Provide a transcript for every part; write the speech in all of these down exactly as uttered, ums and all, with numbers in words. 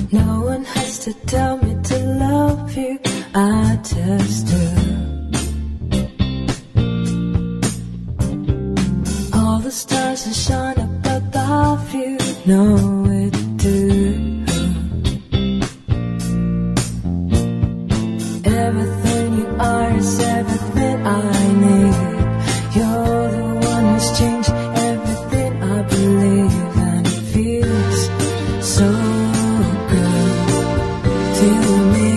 No one has to tell me to love you, I just do. All the stars that shine up above you know it too. Everything you are is everything I need. You're the one who's changed everything I believe, and it feels so good to me.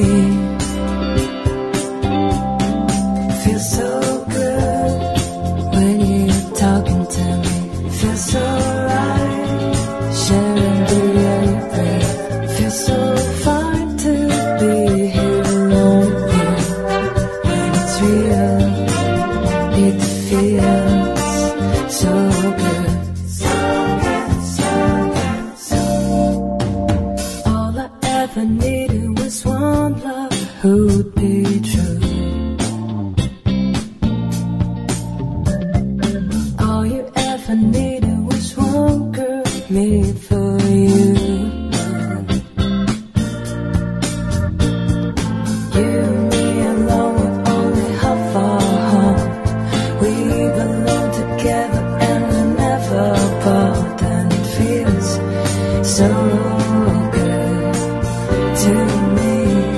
It feels so good when you're talking to me. It feels so right, sharing the air you breathe. It feels so fine to be here alone with you. When it's real, it feels so good. So good, so good, so good. All I ever needed was one love who'd be true. All you ever needed was one girl made for you. You and me alone were only half our heart. We belong together and we never part, and it feels so good to me.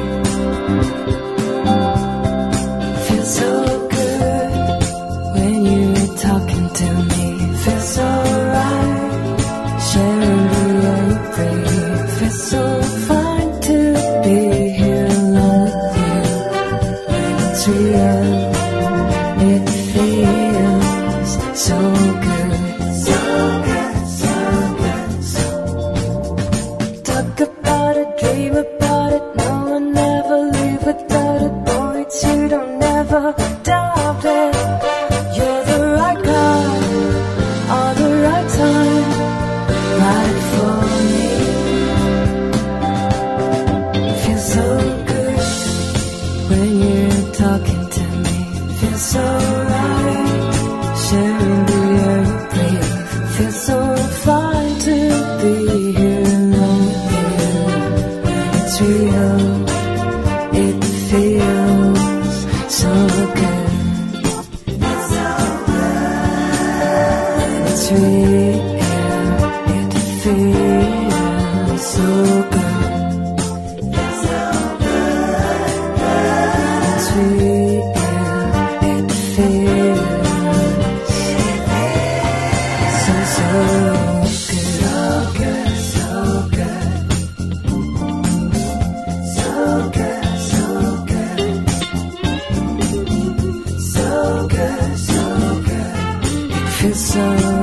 Feels so good when you're talking to me. Feels so right, sharing the air you breathe. Feels so fine to be here alone with you. When it's real, it feels so good. So good, so good, so good. Talk about it, dream about it. No one ever leave without it. Boy, it's you, don't never doubt it. You're the right guy, all the right time, right for me. Feels so good when you're talking to me. Feels so right, sharing the air you breathe. Feels so fine to be here alone with you. When it's real, it feels so good. It's so good. When it's real, it feels so good. It's so good. When it's real, it feels so, so good. So good, so good. So good, so good. So good, so good. It feels so